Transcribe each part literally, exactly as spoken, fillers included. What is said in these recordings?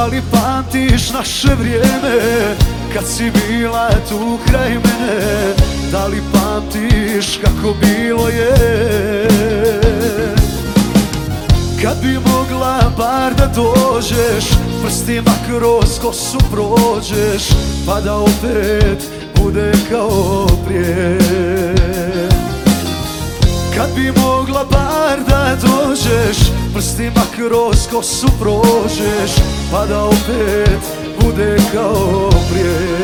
Da li pamtiš naše vrijeme, kad si bila tu kraj mene? Da li pamtiš kako bilo je? Kad bi mogla bar da dođeš, prstima kroz kosu prođeš, pa da opet bude kao prije. Kad bi mogla bar da dođeš, prstima kroz kosu prođeš, pa da opet bude kao prije.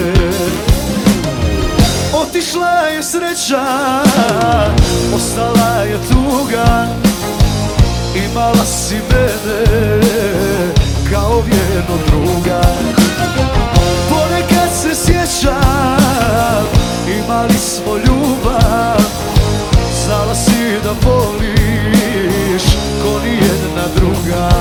Otišla je sreća, ostala je tuga, imala si mene kao vjernog druga. Ponekad se sjećam, imali smo ljubav, znala si da voliš ko nijedna druga.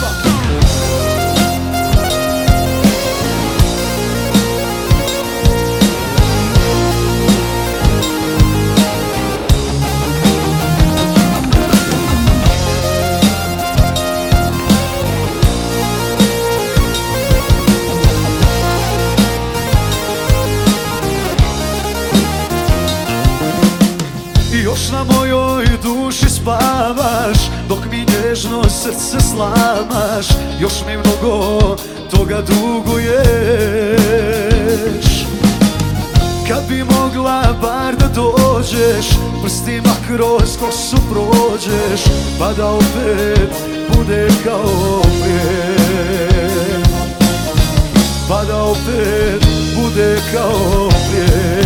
Još na mojoj duši spavaš, dok mi nježno srce slamaš. Još mi mnogo toga duguješ. Kad bi mogla bar da dođeš, prstima kroz kosu prođeš, pa da opet bude kao prije. Pa da opet bude kao prije.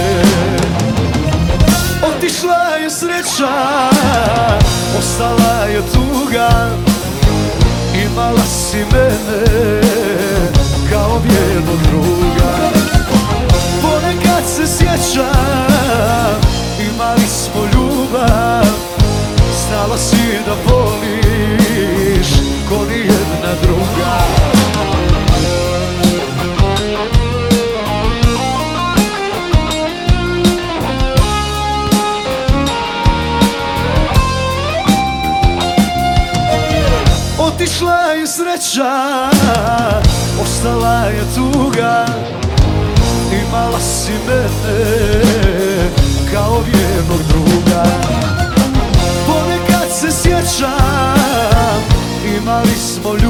Otišla je sreća, ostala je tuga, imala si mene kao vjernog druga. Ponekad se sjećam, imali smo ljubav, znala si da voliš ko nijedna druga. Otišla je sreća, ostala je tuga, imala si mene kao vjernog druga. Ponekad se sjećam, imali smo ljubav,